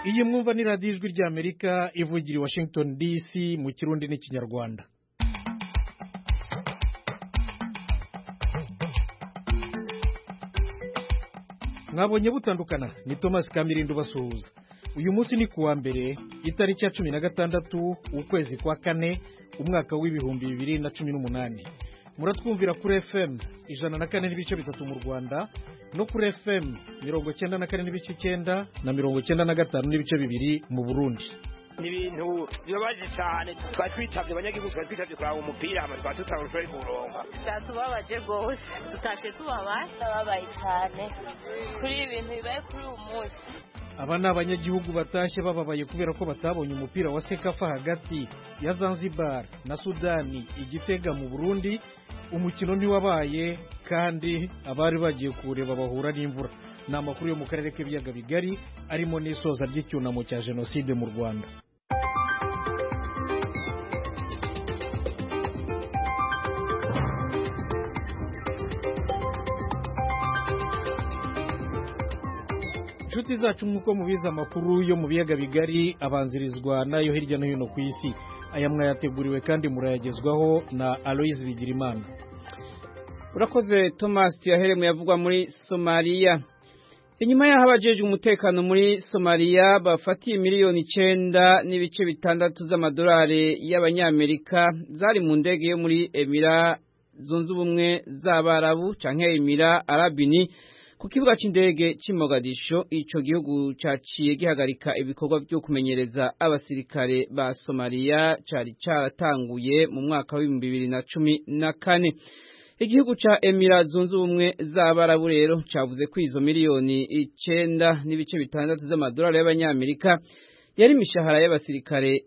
iyi mwumva ni radiyo ijwi ry'Amerika ivugira i Washington DC mu kirundi n'ikinyarwanda. Mwabonye butandukana ni Thomas Kamirindo basuhuza. Uyu munsi ni kuwa mbere itariki ya 16 ukwezi kwa kane umwaka w'ibihumbi 2018. Muratwumvira kuri FM 104.3 mu Rwanda no kuri FM 94.9 na 95.2 mu Burundi. Ibintu bibabaje cyane twitavye abanyagihugu twitavye kwa umupira ama tutawushobora kuronka cyatubabaje gose tutashe tubabaye cyane kuri ibintu bibaye kuri uyu munsi. Aba ni abanyagihugu batashye bababaye kubera ko batabonye umupira wa Sekafa hagati ya Zanzibar na Sudani Igitega mu Burundi. Umukino ntiwabaye kandi abari bagiye kureba bahura n'imvura. Ni amakuru yo mu karere k'ibiyaga bigari arimo n'isoza ry'icyunamo cya jenoside mu Rwanda. Inshuti zacu nk'uko mubizi amakuru yo mu biyaga bigari abanzirizwa nayo hirya no hino ku isi. Aya mwayateguriwe kandi murayagezwaho na Aloise Bigirimana. Urakoze Thomas. Yaheremu yavugwa muri Somalia. Inyuma y'aho abajeje umutekano muri Somalia bafatiye miliyoni 9.6 z'amadolari y'abanyamerika zari mu ndege yo muri Emira zunze ubumwe z'Abarabu canke Emira Arabini ku kibuga c'indege c'i Mogadisho, ico gihugu caciye gihagarika ibikorwa byo kumenyereza abasirikare ba Somalia cari caratanguye mu mwaka wa 2014. Igihugu ca Emira zunze ubumwe z'Abarabu rero cavuze ko izo miliyoni 9.6 z'amadolari y'abanyamerika yari imishahara y'abasirikare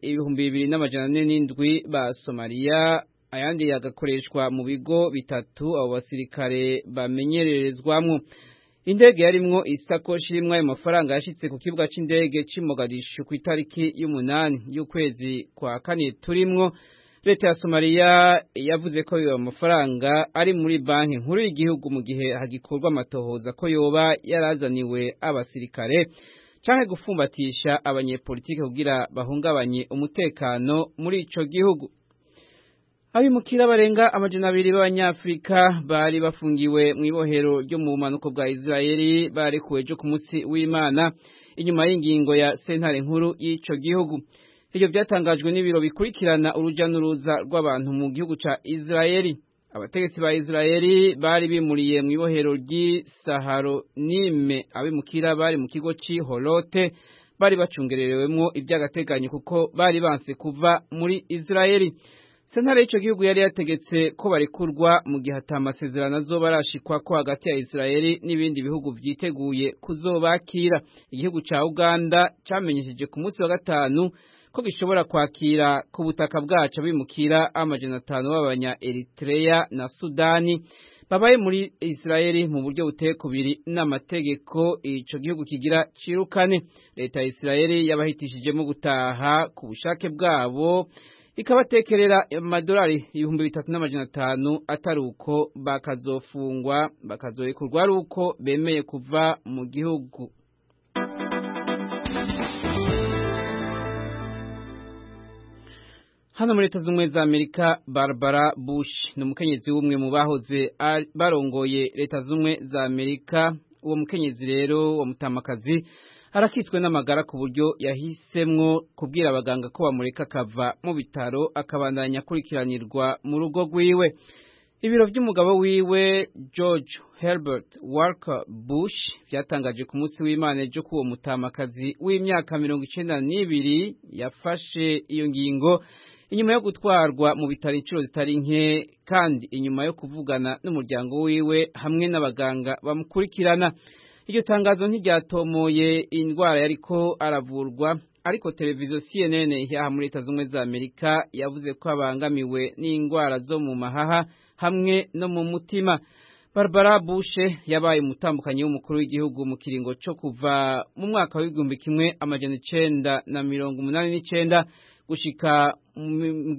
2407 ba Somalia, ayandi yagakoreshwa mu bigo bitatu abo basirikare bamenyererezwamwo. Indege yarimwo isakoshi irimwo ayo mafaranga yashitse ku kibuga c'indege c'i Mogadisho ku itariki y'umunani y'ukwezi kwa kane turimwo. Leta ya Somalia yavuze ko ayo mafaranga ari muri banki nkuru y'igihugu mu gihe hagikorwa amatohoza ko yoba yarazaniwe abasirikare canke gufumbatisha abanyepolitike kugira bahungabanye umutekano muri ico gihugu. Abimukira barenga 200 b'Abanyafrika bari bafungiwe mu ibohero ryo mu bumanuko bwa Israeli barekuwe ejo ku munsi w'Imana inyuma y'ingingo ya sentare nkuru y'ico gihugu. Ivyo byatangajwe n'ibiro bikurikirana uruja n'uruza rw'abantu mu gihugu ca Israeli. Abategetsi ba Israeli bari bimuriye mu ibohero ry'Saharonime abimukira bari mu kigo c'i Holote bari bacungererewemwo ivy'agateganyo kuko bari banse kuva muri Israeli. Sentare y'ico gihugu yari yategetse ko barekurwa mu gihe atamasezerano azoba arashikwa ko hagati ya Israeli n'ibindi bihugu vyiteguye kuzobakira. Igihugu ca Uganda camenyesheje ku munsi wa gatanu ko gishobora kwakira ku butaka bwacu bimukira 500 b'abanya Eritrea na Sudani babaye muri Israeli mu buryo buteye kubiri n'amategeko ico gihugu kigira cirukane. Leta ya Israeli yabahitishijemo gutaha ku bushake bwabo ikabatekerera amadolari 3500 ataruko bakazofungwa bakazorekurwa aruko bemeye kuva mu gihugu. Hano muri Leta z'Ubumwe za Amerika, Barbara Bush ni umukenyezi w'umwe mu bahoze barongoye Leta z'Ubumwe za Amerika. Uwo mukenyezi rero wa mutamakazi arakitswe n'amagara ku buryo yahisemwo kubwira abaganga ko bamureka akava mu bitaro akabandanya kurikiranirwa mu rugo rwiwe. Ibiro by'umugabo wiwe George Herbert Walker Bush byatangaje ku munsi w'Imana ejo ko uwo mutamakazi w'imyaka 92 yafashe iyo ngingo inyuma yo gutwarwa mu bitaro incuro zitari nke kandi inyuma yo kuvugana n'umuryango wiwe hamwe n'abaganga bamukurikirana. Iryo tangazo ntiryatomoye indwara yariko aravurwa, ariko televiziyo CNN ya muri Leta z'Ubumwe za Amerika yavuze ko abangamiwe n'indwara zo mu mahaha hamwe no mu mutima. Barbara Bush yabaye umutambukanyi w'umukuru w'igihugu mu kiringo cyo kuva mu mwaka wa 1989 gushika mu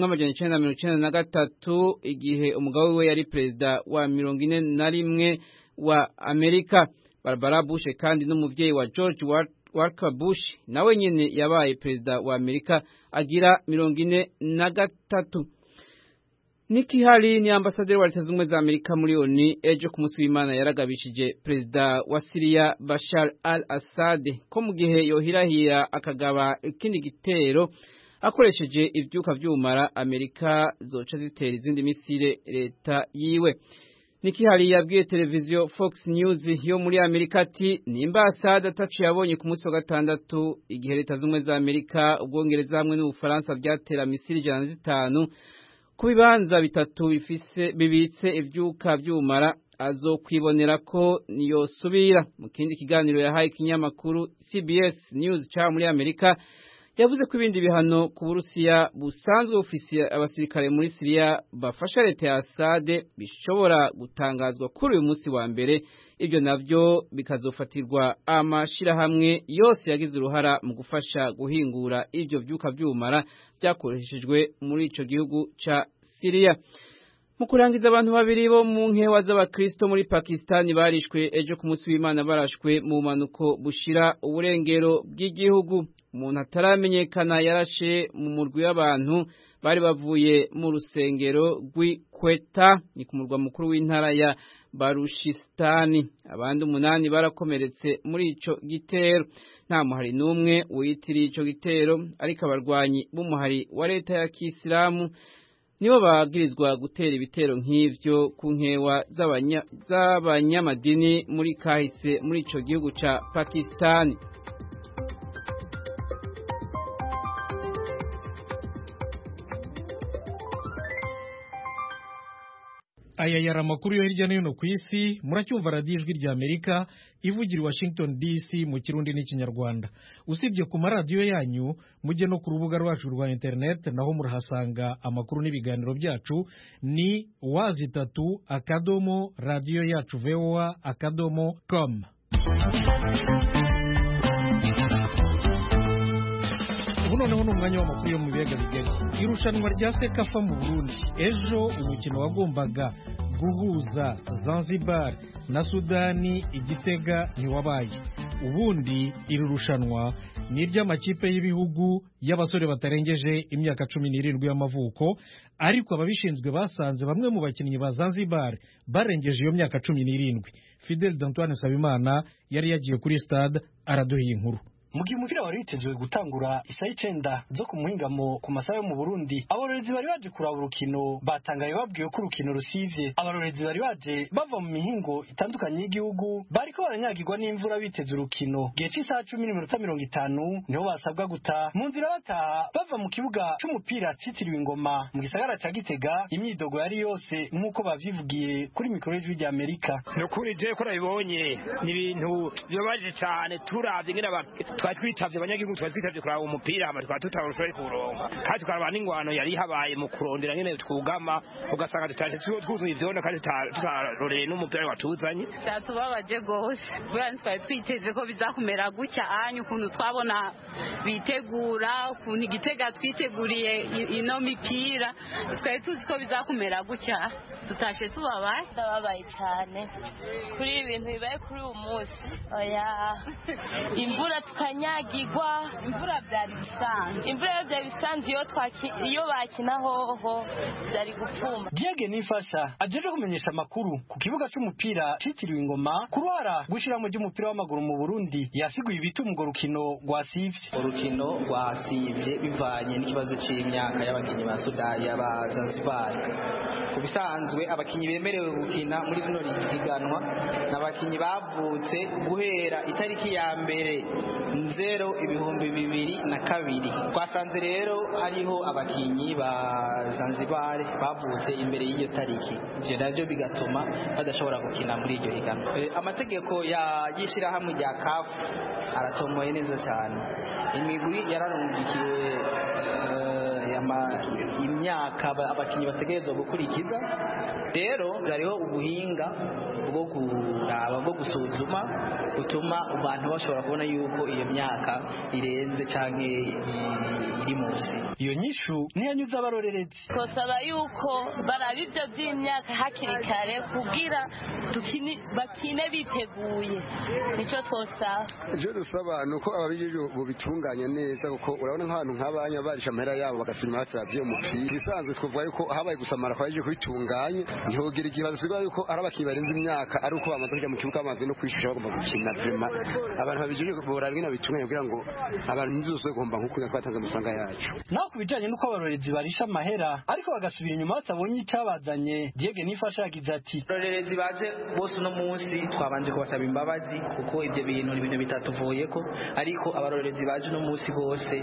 1993 igihe umugabo we yari perezida wa 41 wa Amerika. Barbara Bush kandi n'umuvyeyi wa George Walker Bush nawe nyene yabaye perezida wa Amerika agira 43. Nikki Haley ni ambasaderi wa Leta Zunze Ubumwe za Amerika muri ONU ejo ku munsi w'Imana yaragabishije perezida wa Syria Bashar al-Assad ko mu gihe yohirahira akagaba ikindi gitero akoresheje ivyuka vy'umara Amerika zoca zitera izindi misile leta yiwe. Nikki Haley yabwiye televiziyo Fox News yo muri Amerika ati nimba Assad ataciye abonye ku munsi wa gatandatu igihe Leta Zunze Ubumwe za Amerika Ubwongereza hamwe n'Ubufaransa byatera misile 105 ku bibanza bitatu bibitse ivyuka vy'umara azokwibonera ko niyosubira. Mu kindi kiganiro yahaye ikinyamakuru CBS News ca muri Amerika yavuze ko ibindi bihano ku Burusiya busanzwe bufise abasirikare muri Syria bafasha leta ya Assad bishobora gutangazwa kuri uyu munsi wa mbere, ibyo navyo bikazofatirwa amashirahamwe yose yagize uruhara mu gufasha guhingura ivyo vyuka vy'umara byakoreshejwe muri ico gihugu ca Syria. Mu kurangiza abantu babiri bo mu nkewa z'abakristo muri Pakistan barishwe ejo ku munsi w'Imana barashwe mu manuko bushira uburengero bw'igihugu. Umuntu ataramenyekana yarashe mu murwi w'abantu bari bavuye mu rusengero rw'Quetta ni ku murwa mukuru w'intara ya Baluchistan. Abandi 8 barakomeretse muri ico gitero. Nta muhari n'umwe witiriye ico gitero, ariko abarwanyi b'umuhari wa leta ya Kisilamu nibo bagirizwa gutera ibitero nk'ivyo ku nkewa z'abanyamadini muri kahise muri ico gihugu ca Pakistan. Aya yari amakuru yo hirya no hino ku isi. Muracyumva radiyo ijwi rya Amerika ivugira i Washington DC mu Kirundi n'Ikinyarwanda. Usibye ku maradiyo yanyu, mujye no ku rubuga rwacu rwa internet, naho murahasanga amakuru n'ibiganiro byacu. Ni www.radioyacu.voa.com. Ubu noneho ni umwanya w'amakuru yo mu biyaga bigari. Irushanwa rya Sekafa mu Burundi, ejo umukino wagombaga guhuza Zanzibar na Sudani Igitega ntiwabaye. Ubundi iri rushanwa ni iry'amakipe y'ibihugu y'abasore batarengeje imyaka 17 y'amavuko, ariko ababishinzwe basanze bamwe mu bakinnyi ba Zanzibar barengeje iyo myaka 17. Fidel D'Antoine Sabimana yari yagiye kuri stade araduhiye inkuru. Mugihe umupira wari witezwe gutangura isaha 9 zo ku muhingamo ku masaha yo mu Burundi, abarorezi bari baje kuraba urukino batangaye babwiye ko urukino rusivye. Abarorezi bari baje bava mu mihingo itandukanye y'igihugu bariko baranyagirwa n'imvura biteze urukino. Gihe cy'isaha 10:50 niho basabwa gutaha. Mu nzira bataha bava mu kibuga c'umupira citiriwe Ingoma mu gisagara ca Gitega, imyidogo yari yose nk'uko bavyivugiye kuri mikoro y'ijwi rya Amerika. Nukuri je ko nabibonye ni ibintu byobaje cyane, turavye ngena twitavye abanyagihugu twitavye kuraba umupira hama tutarushoboye kuronka, kandi tukaraba n'ingwano yari habaye mu kurondera nyene twugama, ugasanga tutaje twuzuye ivyona kandi tutaroreye n'umupira watuzanye. Cyatubabaje gose kubera twari twiteze ko bizakumera gutya anyu ukuntu twabona bitegura, ukuntu Igitega twiteguriye ino mipira, twari tuzi ko bizakumera gutya. Tutashe tubabaye cyane kuri ibintu bibaye kuri uyu munsi. Oya, imvura tukanyagirwa, imvura byari bisanzwe iyo bakina hoho byari gupfuma. Diege Nifasha ajeje kumenyesha amakuru ku kibuga c'umupira citiriwe Ingoma ku ruhara gushira mu ry'umupira w'amaguru mu Burundi, yasiguye ibitumgo urukino rwasivye. Urukino rwasivye bivanye n'ikibazo c'imyaka y'abakinyi ba Sudani y'aba Zanzibar. Kubisanzwe abakinyi bemerewe gukina muri rino higanwa n'abakinyi bavutse guhera itariki ya mbere 2022. Twasanze rero hariho abakinyi ba Zanzibar bavutse imbere y'iyo tariki, ivyo navyo bigatuma badashobora gukina muri iryo higanwa. Amategeko yishira hamwe rya CAF aratomoye neza cyane. Imigwi yararungikiwe imyaka abakinnyi bategerezwa gukurikiza. Rero hariho ubuhinga bwo kuraba bwo gusuzuma gutuma abantu bashobora kubona yuko iyo myaka irenze canke iri munsi. Iyo nyishu ntiyanyuze abarorerezi. Twosaba yuko baraba ibyo by'imyaka hakiri kare kugira bakine biteguye, nicyo twosaba. Icyo dusaba ni uko ababijije bubitunganya neza, kuko urabona nk'abantu nk'abanya barisha amahera yabo bagasubira batravye umupira. Bisanzwe twavuga yuko habaye gusamara kwaje kubitunganya, ntihogira ikibazo siba yuko ari abakinnyi barenze imyaka ari uko bamaze kujya mu kibuga bamaze no kwishusha bagomba gukina vrema. Abantu babijije borabina bitunganya kugira ngo abantu ntizose bagomba nkuko twatanze amafaranga yacu. Naho kubijanye nuko abarorerezi barisha amahera ariko bagasubira inyuma batabonye icyabazanye, Diege Nifasha yagize ati: abarorerezi baje bose uno munsi twabanje kubasaba imbabazi kuko ibyo bintu ni ibintu bitatuvuyeko, ariko abarorerezi baje uno munsi bose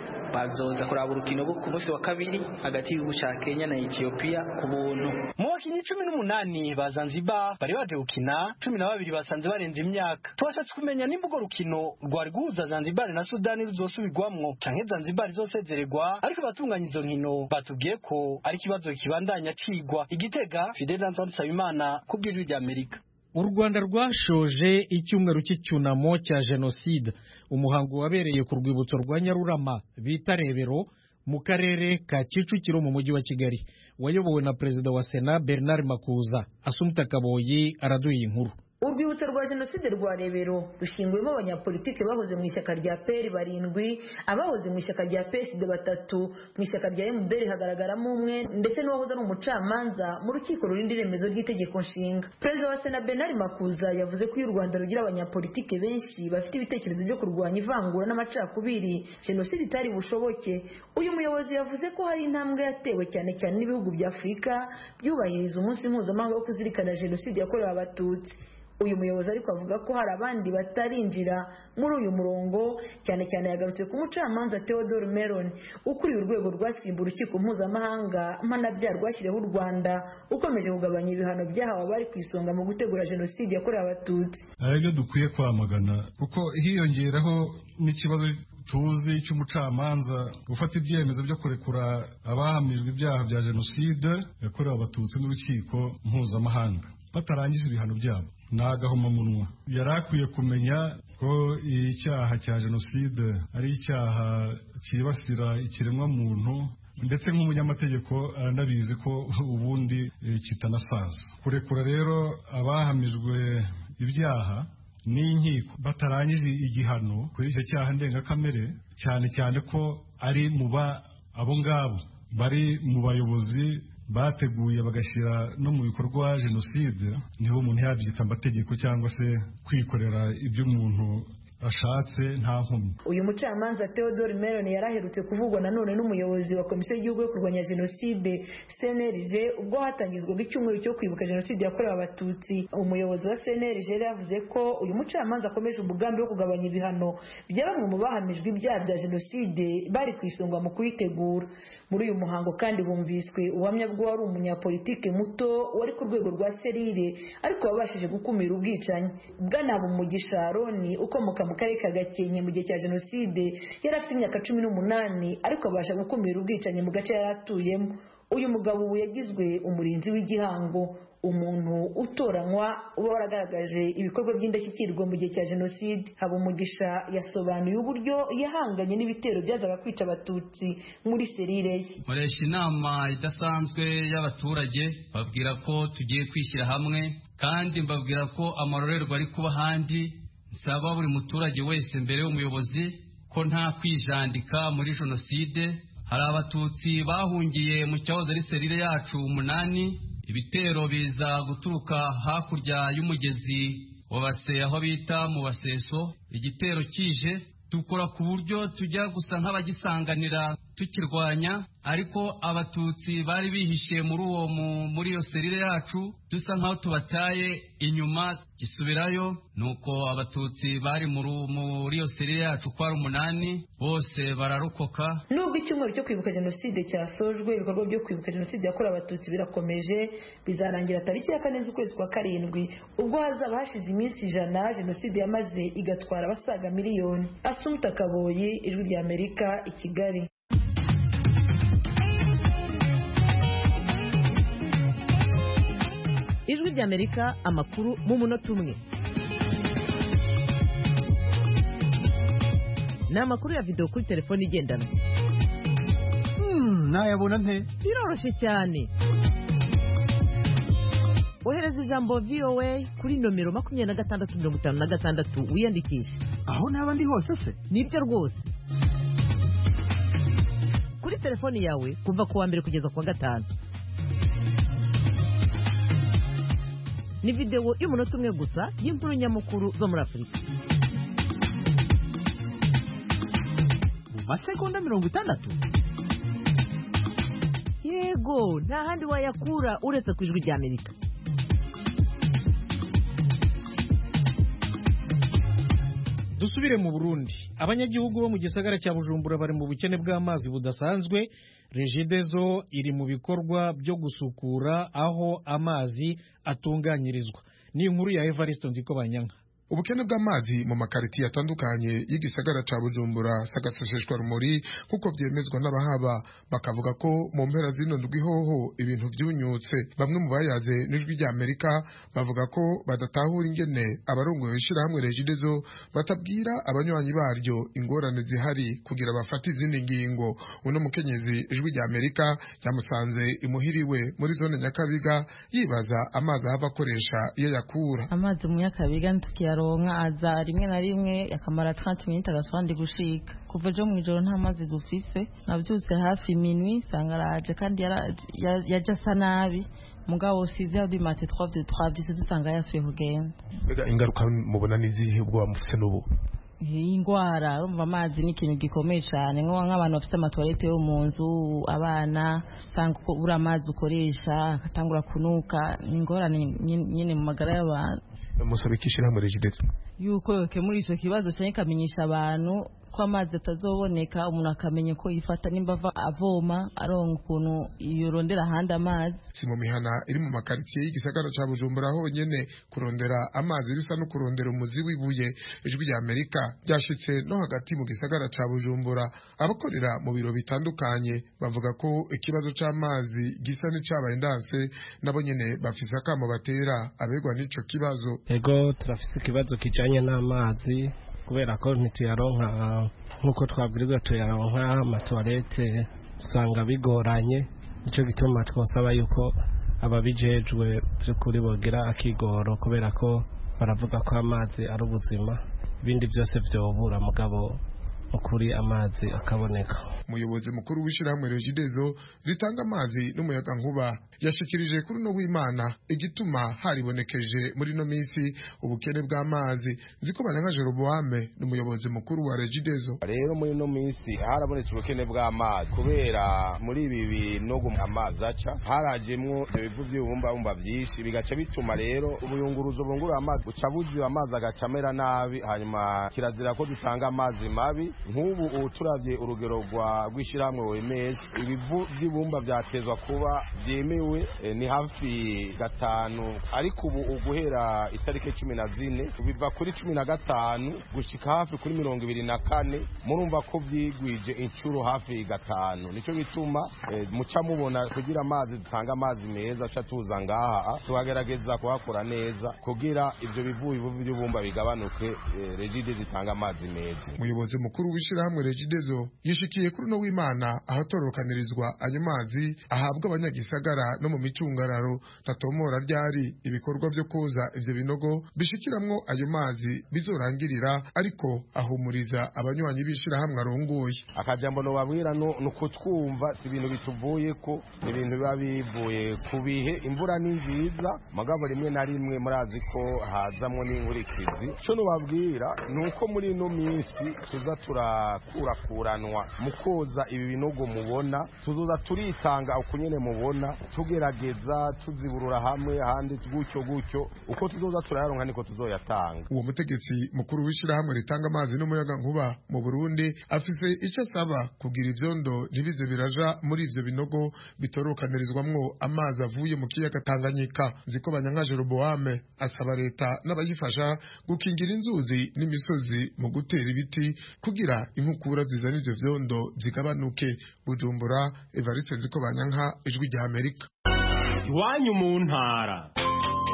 bazoza kuraba urukino rwo ku munsi wa kabiri hagati y'igihugu cya Kenya na Ethiopia ku buntu. Mu bakinnyi 18 ba Zanzibar bari baje gukina, 12 basanze barenze imyaka. Twashatse kumenya nimba urwo rukino rwari guhuza Zanzibar na Sudani ruzosubirwamwo canke Zanzibar izosezererwa, ariko batunganya izo nkino batubwiye ko ari kibazo kibandanya cigwa. Igitega, Fidel Antoine Nsabimana ku bw'ijwi rya Amerika. U Rwanda rwashoje icyumweru cy'icyunamo cya jenoside, umuhango wabereye ku rwibutso rwa Nyarurama bita Rebero mu karere ka Kicukiro mu mujyi wa Kigali, wayobowe na perezida wa Sena Bernard Makuza. Assumpta Kaboyi araduha inkuru. Urwibutso rwa jenoside rwa Rebero rushinguyemo abanyapolitike bahoze mu ishyaka rya PER 7, abahoze mu ishyaka rya PSD 3, mu ishyaka rya MDR hagaragaramo umwe, ndetse n'uwahoze ari umucamanza mu rukiko rurinda iremezo ry'itegeko nshinga. Perezida wa Sena Bernard Makuza yavuze ko u Rwanda rugira abanyapolitike benshi bafite ibitekerezo byo kurwanya ivangura n'amacakubiri, jenoside itari bushoboke. Uyu muyobozi yavuze ko hari intambwe yatewe cyane cyane n'ibihugu bya Afurika byubahiriza umunsi mpuzamahanga wo kuzirikana jenoside yakorewe Abatutsi. Uyu muyobozi ariko avuga ko hari abandi batarinjira muri uyu murongo, cyane cyane yagarutse ku mucamanza Theodore Meron ukuriye urwego rwasimbuye urukiko mpuzamahanga mpanabyaha rwashyiriweho u Rwanda, ukomeje kugabanya ibihano byahawe abari ku isonga mu gutegura jenoside yakorewe Abatutsi. Aribyo dukwiye kwamagana kuko hiyongeraho n'ikibazo tuzi cy'umucamanza gufata ibyemezo byo kurekura abahamijwe ibyaha bya jenoside yakorewe Abatutsi n'urukiko mpuzamahanga batarangije ibihano byabo. Nagahomamunwa yari akwiye kumenya ko icyaha cya jenoside ari icyaha cyibasira ikiremwa muntu, ndetse nk'umunyamategeko aranabizi ko ubundi kitanasaza. Kurekura rero abahamijwe ibyaha n'inkiko batarangije igihano kuri icyo cyaha ndengakamere, cyane cyane ko ari abo ngabo bari mu bayobozi bateguye bagashyira no mu bikorwa jenoside, niho umuntu yabyita amategeko cyangwa se kwikorera ibyo umuntu ashatse nta nkomyi. Uyu mucamanza Theodore Meron yaraherutse kuvugwa nanone n'umuyobozi wa Komisiyo y'Igihugu yo kurwanya Jenoside CNLG ubwo hatangizwaga icyumweru cyo kwibuka jenoside yakorewe Abatutsi. Umuyobozi wa CNLG yavuze ko uyu mucamanza akomeje umugambi wo kugabanya ibihano bya bamwe mu bahamijwe ibyaha bya jenoside bari ku isonga mu kuyitegura. Muri uyu muhango kandi bumviswe ubuhamya bw'uwari umunyapolitike muto wari ku rwego rwa serire ariko wabashije gukumira ubwicanyi. Bwana Habumugisha Aroni ukomoka mu karere ka Gakenke mu gihe cya jenoside yari afite imyaka 18 ariko abasha gukumira ubwicanyi mu gace yari atuyemo. Uyu mugabo ubu yagizwe umurinzi w'igihango, umuntu utoranywa uba waragaragaje ibikorwa by'indashyikirwa mu gihe cya jenoside. Habumugisha yasobanuye uburyo yahanganye n'ibitero byazaga kwica Abatutsi muri serire ye. Muresha inama idasanzwe y'abaturage babwira ko tugiye kwishyira hamwe, kandi mbabwira ko amarorerwa ari kuba handi. Nsaba buri muturage wese mbere y'umuyobozi ko nta kwijandika muri jenoside. Hari Abatutsi bahungiye mu cyahoze ari serire yacu 8, ibitero biza guturuka hakurya y'umugezi wa Base aho bita mu Baseso. Igitero kije dukora ku buryo tujya gusa nk'abagisanganira tukirwanya, ariko Abatutsi bari bihishe muri iyo serire yacu, dusa nkaho tubataye inyuma gisubirayo. Nuko Abatutsi bari muri iyo serire yacu kwa 8 bose bararokoka. Nubwo icyumweru cyo kwibuka jenoside cyasojwe, ibikorwa byo kwibuka jenoside yakorewe Abatutsi birakomeje. Bizarangira tariki ya 4 z'ukwezi kwa 7 ubwo hazaba hashize iminsi 100 jenoside yamaze igatwara abasaga miliyoni. Assumpta Kaboyi, Ijwi rya Amerika, i Kigali. ijwi ry'Amerika amakuru mu munota umwe. Ni amakuru ya video kuri telefone igendanwa. Nayabona nte? Biroroshye cyane. Ohereza ijambo VOA kuri nomero 2656 wiyandikishe. Aho naba ndi hose se? Nibyo rwose. Kuri telefone yawe kuva ku wa mbere kugeza ku wa gatanu. Ni video y'umunota umwe gusa y'inkuru nyamukuru zo muri Afurika. Mu masegonda 60? Yego, nta handi wayakura uretse ku ijwi ry'Amerika. Dusubire mu Burundi. Abanyagihugu bo mu gisagara cya Bujumbura bari mu bukene bw'amazi budasanzwe. Regideso iri mu bikorwa byo gusukura aho amazi atunganyirizwa. Ni inkuru ya Evariste Nzikobanyanka. Ubukene bw'amazi mu makaritiye atandukanye y'igisagara ca Bujumbura sagaseseshwa rumuri kuko vyemezwa n'abahaba bakavuga ko mu mpera zino ndwi hoho ibintu vyunyutse. Bamwe mu bayaze n'ijwi rya Amerika bavuga ko badatahura ingene abarongoye ishirahamwe Regideso batabwira abanywanyi baryo ingorane zihari kugira bafate izindi ngingo. Uno mukenyezi ijwi rya Amerika yamusanze imuhiriwe muri zone Nyakabiga yibaza amazi ahava akoresha iyo yakura. Amazi mu Nyakabiga ntukiya ronka aza rimwe na rimwe akamara 30 minutes agasubandi gushika kuva ejo mwijoro nta mazi dufise navyutse hafi minuit sangaraje kandi yaje asa nabi mugabo 6h du matin 3 dusanga yasuye kugenda. Ingaruka mubona nizihe ubwo bamufise n'ubu? Ingwara urumva amazi ni ikintu gikomeye cyane nk'abantu bafite amatoilette yo mu nzu abana usanga ubura amazi ukoresha akatangura kunuka ingorane nyine mu magara y'abantu. Musabikishira muri Regideso yuko yoke muri ico kibazo cyane kamenyesha abantu ko amazi atazoboneka umuntu akamenye ko yifata nimba avoma aronka ukuntu yorondera handi amazi. Si mu mihana iri mu makaritiye y'igisagara ca Bujumbura honyene kurondera amazi bisa no kurondera umuzi wibuye. Ijwi rya Amerika ryashitse no hagati mu gisagara ca Bujumbura abakorera mu biro bitandukanye bavuga ko ikibazo c'amazi gisa n'icabaye ndanse nabo nyene bafise akamo batera abegwa n'ico kibazo. Ego turafise ikibazo kijanye n'amazi kubera ko ntituyaronka nkuko twabwirizwa tuyaronka amatoilette usanga bigoranye. Nicyo gituma twosaba yuko ababijejwe by'ukuri bogira akigoro kubera ko baravuga ko amazi ari ubuzima ibindi byose vyobura mugabo ukuri amazi akaboneka. Umuyobozi mukuru w'ishirahamwe Regideso ritanga amazi n'umuyaga nkuba yashikirije kuri no w'Imana igituma haribonekeje muri no misi ubukene bw'amazi. Nzikobanyanka Jeroboame n'umuyobozi mukuru wa Regideso. Rero muri no misi harabonetse ubukene bw'amazi kubera muri ibi binogo amazi aca harajemwo ibivu by'ubumba byinshi bigaca bituma rero ubuyunguruzo bungura amazi ucabuzi amazi agacamera nabi hanyuma kirazira ko dutanga amazi mabi. Nk'ubu turavye urugero rw'ishiramwe OMS ibivu by'ibumba byatezwa kuba byemewe ni hafi 5 ariko ubu uguhera itarike 14 biva kuri 15 gushika hafi kuri 24 murumva ko byigwije incuro hafi 5. Nico gituma muca mubona kugira amazi dutanga amazi meza aca tuza ngaha tubagerageza kuhakora neza kugira ivyo bivu by'ibumba bigabanuke Regideso zitanga amazi meza. Umuyobozi mukuru w'ishirahamwe Regideso yishikiye kuri no w'Imana ahatorokanyirizwa ayo mazi ahabwa abanyagisagara no mu micungararo tatomora ryari ibikorwa byo koza ivyo binogo bishikiramwo ayo mazi bizorangirira ariko ahumuriza abanywanyi b'ishirahamwe arongoye. Akajambo no babwira no kutwumva si ibintu bituvuye ko ibintu biba bivuye kubihe imvura ni nziza magabo rimwe na rimwe murazi ko hazamwo n'inkurikizi. Cyo no babwira nuko muri no misi tuza turakurakuranwa mu koza ibi binogo mubona tuzoza turitanga ukunyene mubona tugerageza tuziburura hamwe handi gutyo uko tuzoza turayaronka niko tuzoyatanga. Uwo mutegetsi mukuru w'ishirahamwe ritanga amazi n'umuyaga nkuba mu Burundi afise icyo asaba kugira ivyondo ntibize biraja muri ivyo binogo bitorokanirizwamwo amazi avuye mu kiyaga Tanganyika. Nzikobanyanka Jeroboame asaba leta n'abayifasha gukingira inzuzi n'imisozi mu gutera ibiti kugira inkukura zizana ivyo vyondo zigabanuke. Bujumbura, Evariste Nzikobanyanka, Ijwi rya Amerika. Iwanyu mu ntara.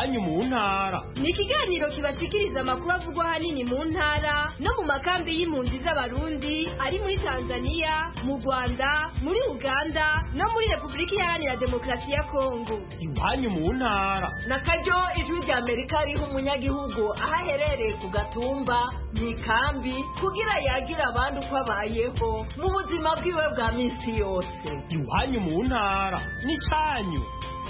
iwanyu mu ntara. Ni ikiganiro kibashikiriza amakuru avugwa hanini mu ntara no mu makambi y'impunzi z'abarundi ari muri Tanzania, mu Rwanda, muri Uganda no muri Repubulika Iharanira Demokarasi ya Kongo. Iwanyu mu ntara. Na karyo ijwi rya Amerika riha umunyagihugu aho aherereye ku gatumba mu ikambi kugira yagira abandi uko abayeho mu buzima bwiwe bwa minsi yose. Iwanyu mu ntara n'icyanyu.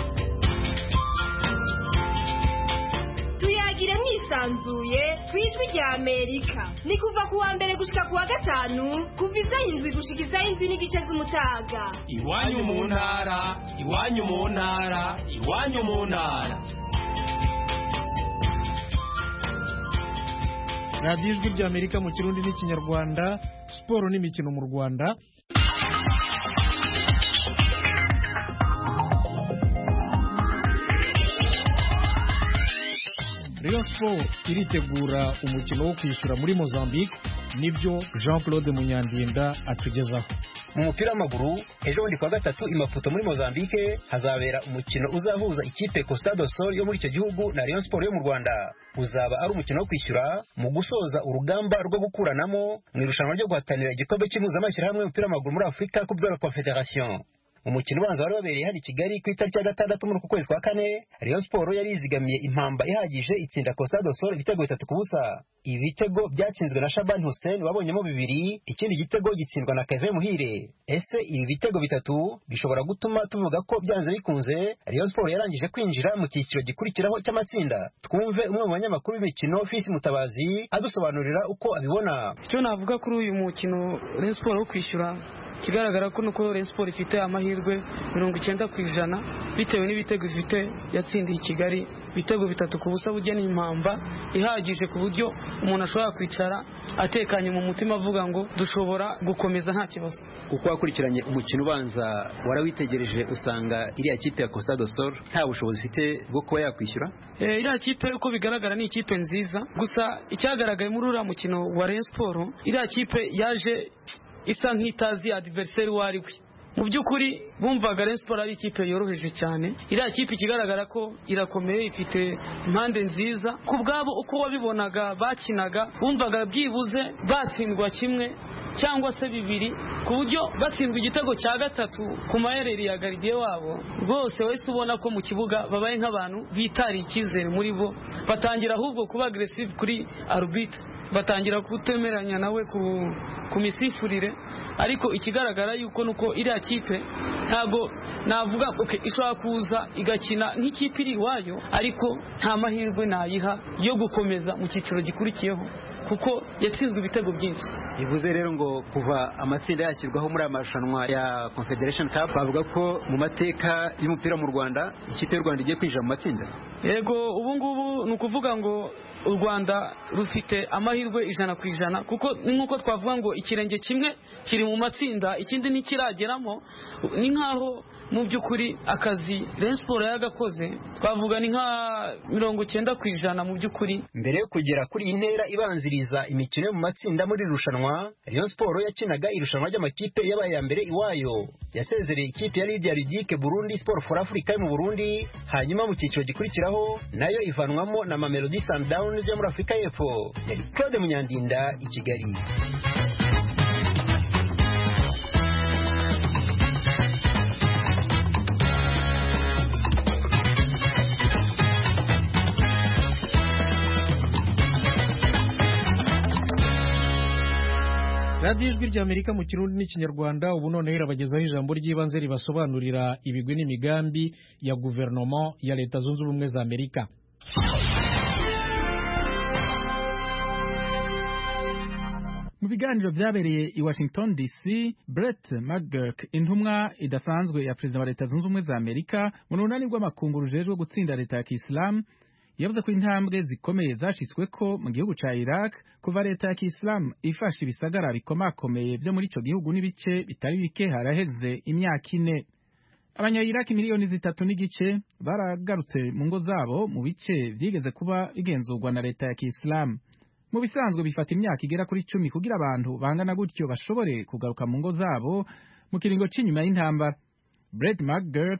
Tuyagire mwisanzuye ku ijwi rya Amerika. Ni kuva ku wa mbere gushika ku wa gatanu kuva isaha 7 gushika isaha 7 n'igice z'umutaga. Iwanyu mu ntara, iwanyu mu ntara, iwanyu mu ntara. radiyo ijwi rya Amerika mu Kirundi n'Ikinyarwanda, siporo n'imikino mu Rwanda. Rayon Sport iritegura umukino wo kwishyura muri Mozambique, nibyo Jean Claude Munyandinda atugezaho. Mu mupira w'amaguru ejo bundi kwa gatatu i Maputo muri Mozambique hazabera umukino uzahuza ikipe Costa do Sol yo muri icyo gihugu na Rayon Sport yo mu Rwanda. Uzaba ari umukino wo kwishyura mu gusoza urugamba rwo gukuranamo mu irushanwa ryo guhatanira igikombe cy'impuzamashyirahamwe y'umupira w'amaguru muri Afurika Coupe de la Confédération. Umukino ubanza wari wabereye hano i Kigali ku itariki ya 6 muri kwezi kwa kane. Rayon Sport yari izigamiye impamba ihagije itsinda Costa do Sol ibitego 3-0. Ibitego byatsinzwe na Shaban Hussein wabonyemo 2, ikindi gitego gitsindwa na Kevin Muhire. Ese ibi bitego 3 bishobora gutuma tuvuga ko byanze bikunze Rayon Sport yarangije kwinjira mu cyiciro gikurikiraho cy'amatsinda? Twumve umwe mu banyamakuru b'imikino Fils Mutabazi adusobanurira uko abibona. Icyo navuga kuri uyu mukino Rayon Sport wo kwishyura, kigaragara ko nuko Rayon Sport ifite amahirwe 90% bitewe n'ibitego ifite yatsindiye i Kigali ibitego 3-0 bugeni impamba ihagije ku buryo umuntu ashobora kwicara atekanye mu mutima avuga ngo dushobora gukomeza nta kibazo. Uko wakurikiranye umukino ubanza warawitegereje usanga iriya kipe ya Costa do Sol nta bushobozi ifite bwo kuba yakwishyura? Iriya kipe uko bigaragara ni ikipe nziza, gusa icyagaragaye muri uriya mukino wa Rayon Sport, iriya kipe yaje isa nk'itazi adversaire wariwe. Mu by'ukuri bumvaga Rayon Sport ari ikipe yoroheje cyane. Iriya kipe ikigaragara ko irakomeye, ifite impande nziza. Ku bwabo uko wabibonaga bakinaga bumvaga byibuze batsindwa kimwe cyangwa se 2, ku buryo batsindwa igitego cya 3 ku mahereri ya gardien wabo. Rwose wese ubona ko mu kibuga babaye nk'abantu bitari ikizere muri bo, batangira ahubwo kuba aggressive kuri arbitre, batangira kutemeranya nawe ku misifurire. Ariko ikigaragara yuko nuko iriya kipe ntago navuga ishobora kuza igakina nk'ikipe iri iwayo, ariko nta mahirwe nayiha yo gukomeza mu cyiciro gikurikiyeho kuko yatsinzwe ibitego byinshi. Bivuze rero ngo kuva amatsinda yashyirwaho muri amarushanwa ya Confederation Cup bavuga ko mu mateka y'umupira mu Rwanda ikipe y'u Rwanda igiye kwinjira mu matsinda. Yego, ubu ngubu ni ukuvuga ngo u Rwanda rufite amahirwe 100% kuko ni nkuko twavuga ngo ikirenge kimwe kiri mu matsinda ikindi ntikirageramo. Ni nkaho mu by'ukuri akazi Rayon Sport yagakoze twavuga ni nka 90% mu by'ukuri. Mbere yo kugera kuri iyi ntera ibanziriza imikino mu matsinda muri rushanwa, Rayon Sport yakinaga irushanwa ry'amakipe yabaye ya mbere iwayo. Yasezereye ikipe ya Lydia Ludic Burundi Sport for Africa mu Burundi, hanyuma mu cyiciro gikurikiraho nayo ivanwamo na Mamelodi Sundowns yo muri Afrika y'Epfo. Yari Claude Munyandinda i Kigali. radiyo ijwi rya Amerika mu Kirundi n'Ikinyarwanda. Ubu noneho irabagezaho ijambo ry'ibanze ribasobanurira ibigwi n'imigambi ya guverinoma ya Leta Zunze Ubumwe za Amerika. Mu biganiro byabereye i Washington DC, Brett McGurk, intumwa idasanzwe ya Perezida wa Leta Zunze Ubumwe za Amerika mu runani rw'amakungu rujejwe gutsinda leta ya Kisilamu, yavuze ko intambwe zikomeye zashyizweko mu gihugu ca Iraq kuva leta ya Kisilamu ifashe ibisagara bikomakomeye byo muri ico gihugu n'ibice bitari bike haraheze imyaka 4. Abanya-Iraq miliyoni 3.5 baragarutse mu ngo zabo mu bice vyigeze kuba bigenzurwa na leta ya Kisilamu. Mu bisanzwe bifata imyaka igera kuri 10 kugira abantu bangana gutyo bashobore kugaruka mu ngo zabo mu kiringo c'inyuma y'intambara. Brett McGurk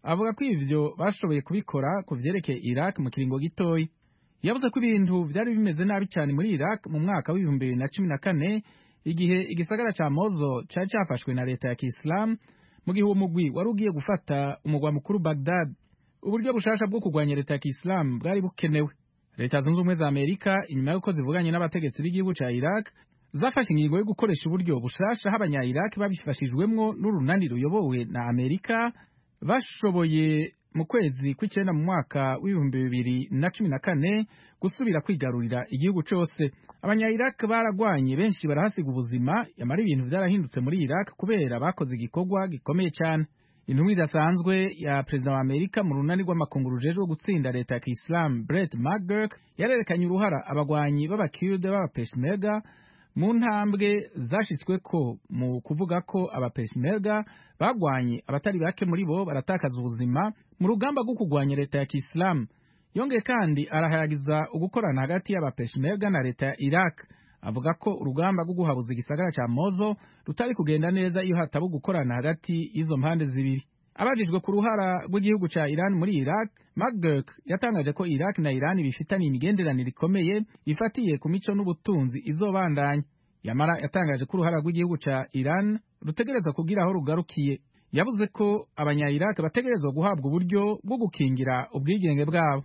avuga ko ivyo bashoboye kubikora ku vyerekeye Iraq mu kiringo gitoyi. Yavuze ko ibintu vyari bimeze nabi cyane muri Iraq mu mwaka w'ibihumbi 2014 igihe igisagara ca Mosul cari cafashwe na leta ya Kiislamu mu gihe umugwi wari ugiye gufata umugwa mukuru Baghdad. Uburyo bushasha bwo kurwanya leta ya Kiislamu bwari bukenewe. Leta zunze ubumwe za Amerika inyuma y'uko zivuganye n'abategetsi b'igihugu ca Iraq zafashe ingingo yo gukoresha uburyo bushasha abanya-Iraq babifashijwemwo n'urunani ruyobowe na Amerika bashoboye mu kwezi kw'icenda mu mwaka w'ibihumbi 2014 gusubira kwigarurira igihugu cose. Abanya-Iraq baragwanye, benshi barahasiga ubuzima, yamara ibintu vyarahindutse muri Iraq kubera bakoze igikorwa gikomeye cyane. Intumwa idasanzwe ya perezida wa Amerika mu runani rw'amakungu rujejwe gutsinda leta ya Kiislamu Brett McGurk yarerekanye uruhara abagwanyi b'abakurde b'abapeshmerga mu ntambwe zashitsweko mu kuvuga ko abapeshmerga bagwanye abatari bake muri bo baratakaza ubuzima mu rugamba rwo kurwanya leta ya Kiislamu. Yongeye kandi arahayagiza ugukorana hagati y'abapeshmerga na leta ya Iraq. Avuga ko urugamba rwo guhabuza igisagara ca Mosul rutari kugenda neza iyo hataba gukorana hagati y'izo mpande zibiri. Abajijwe ku ruhara rw'igihugu ca Iran muri Iraq, McGurk yatangaje ko Iraq na Iran bifitanye imigenderanire ikomeye ifatiye ku mico n'ubutunzi izobandanya. Yamara yatangaje ko uruhara rw'igihugu ca Iran rutegerezwa kugira aho rugarukiye. Yavuze ko abanya-Iraq bategerezwa guhabwa uburyo bwo gukingira ubwigenge bwabo.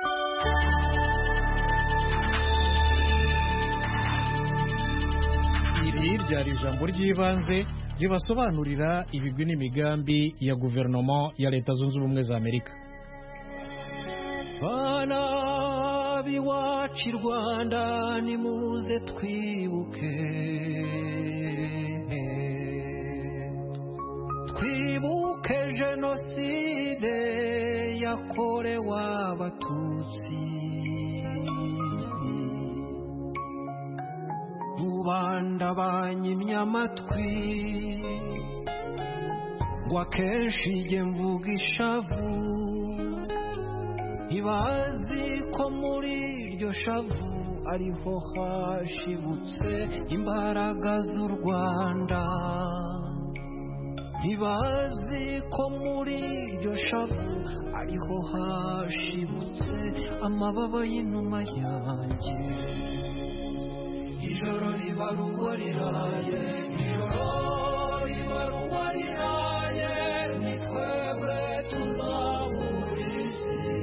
Iri ryari ijambo ry'ibanze ribasobanurira ibigwi n'imigambi ya guverinoma ya Leta Zunze Ubumwe za Amerika. Bana biwacu i Rwanda nimuze twibuke, twibuke jenoside yakorewe Abatutsi. Rubanda banyimye amatwi ngo akenshi jye mvuga ishavu, ntibazi ko muri iryo shavu ariho hashibutse imbaraga z'u Rwanda. Ntibazi ko muri iryo shavu ariho hashibutse amababa y'inuma yanjye. Ijoro riba rugo riraye, ijoro riba rugo riraye, ni twebwe tuzabura isi,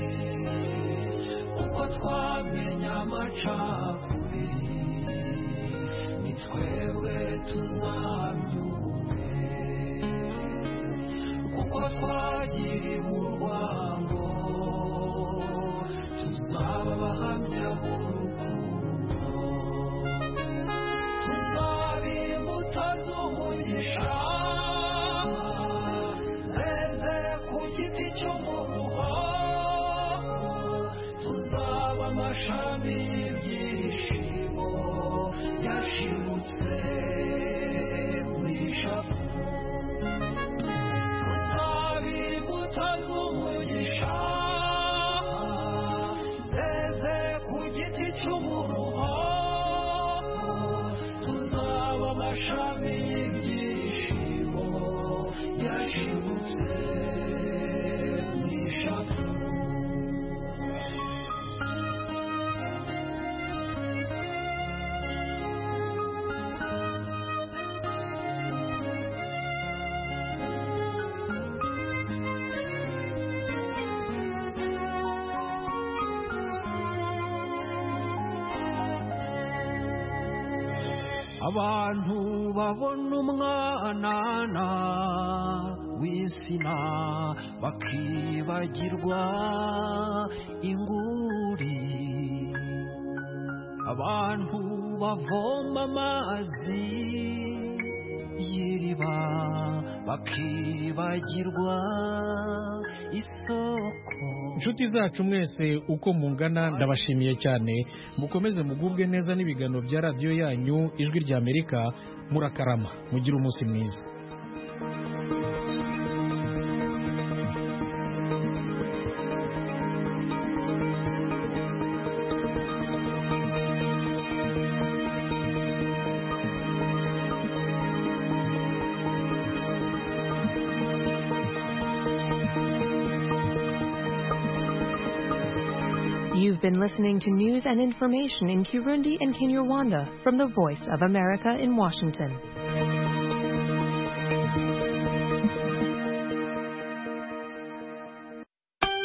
kuko twamenye amacakubiri, ni twebwe tuzamyume, kuko twagiriwe urwango, tuzaba abahamya b'urukundo. Umugisha zeze ku giti cy'umuruho, tuzaba amashami y'ibyishimo yashibutse mu ishavu. Tuzaba imbuto z'umugisha zeze ku giti cy'umuruho, tuzaba amashami y'ibyishimo yashibutse mu ishavu. Abantu babona umwanana w'insina bakibagirwa inguri, abantu bavoma amazi y'iriba bakibagirwa isoko. Inshuti zacu mwese uko mungana ndabashimiye cyane, mukomeze mugubwe neza n'ibiganiro bya radiyo yanyu Ijwi rya Amerika. Murakarama, mugire umunsi mwiza. You've been listening to news and information in Kirundi and Kinyarwanda from the Voice of America in Washington.